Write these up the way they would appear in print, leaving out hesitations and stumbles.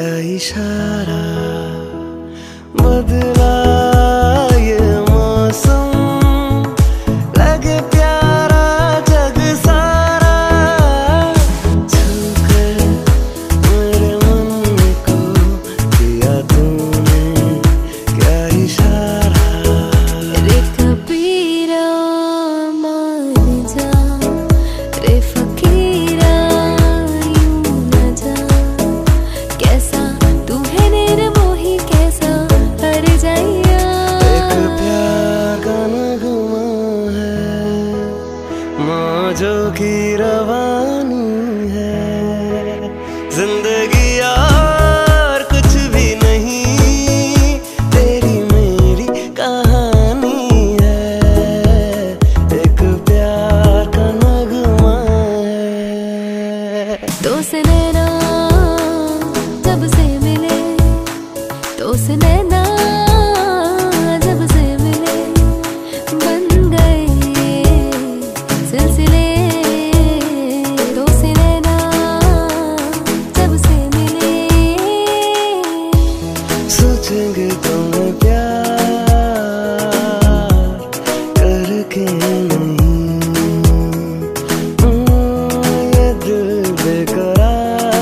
क्या इशारा बदला ये मौसम, लगे प्यारा जग सारा, छूकर मेरे मन को दिया तूने क्या इशारा। रे कबीरा मान जा, रे फकीरा यूं न जा, कैसा तू है निर्मोही कैसा हर जाइया। एक प्यार का नगमा है, मौजों की रवानी है, जिंदगी यार कुछ भी नहीं, तेरी मेरी कहानी है। एक प्यार का नगमा है। दो से नैना जब से मिले, दो से नैना जब से मिले, बन गए सिलसिले। दो से नैना जब से मिले, सोचेंगे तुम्हें प्यार करके नहीं, ये दिल बेकरार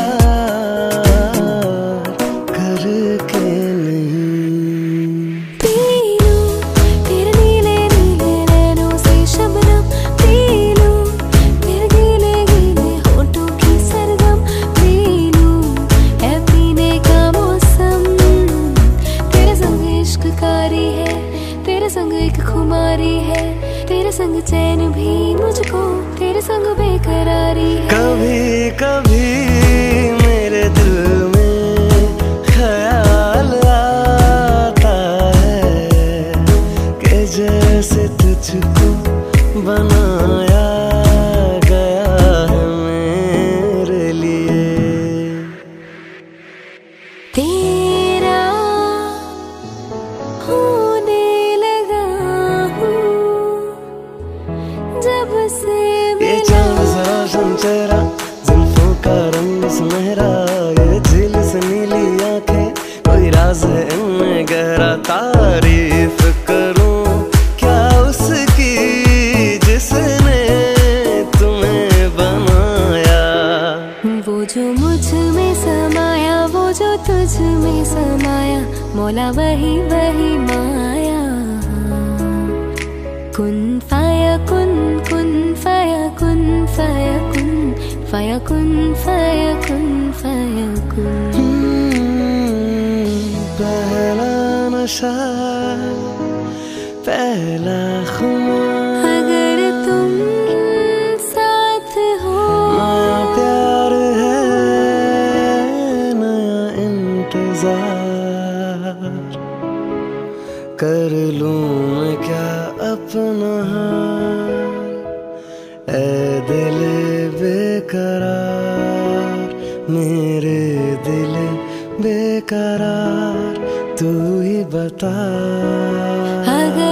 करके नहीं। पी लूं तेरे नीले नीले नैनों से शबनम, पी लूं तेरे गीले गीले होठों की सरगम, पी लूं है पीने का मौसम। तेरे संग इश्क कारी है, तेरे संग एक खुमारी है, तेरे संग चैन भी मुझको, तेरे संग बेकरारी है। कभी कभी मेरे दिल में ख्याल आता है कि जैसे तुझको बनाया गया है मेरे लिए। तेरा होने लगा हूँ जब से ये मिला। चांद सा रोशन चेहरा, जुल्फों का रंग सुनहरा, ये झील से नीली आंखें, कोई राज है इनमें गहरा। तारीफ करूं क्या उसकी जिसने तुम्हें बनाया। वो जो मुझ में समाया, वो जो तुझ में समाया, मौला वही वही माया। कुन फाया कुन, कुन फाया कुन, फाया कुन, फाया कुन, फाया कुन, फाया कुन। पहला नशा पहला खुमार, अगर तुम साथ हो, नया प्यार है नया इंतजार, कर लूं मैं क्या अपना हाल। ऐ दिल बेकरार, मेरे दिल बेकरार, तू ही बता। अगर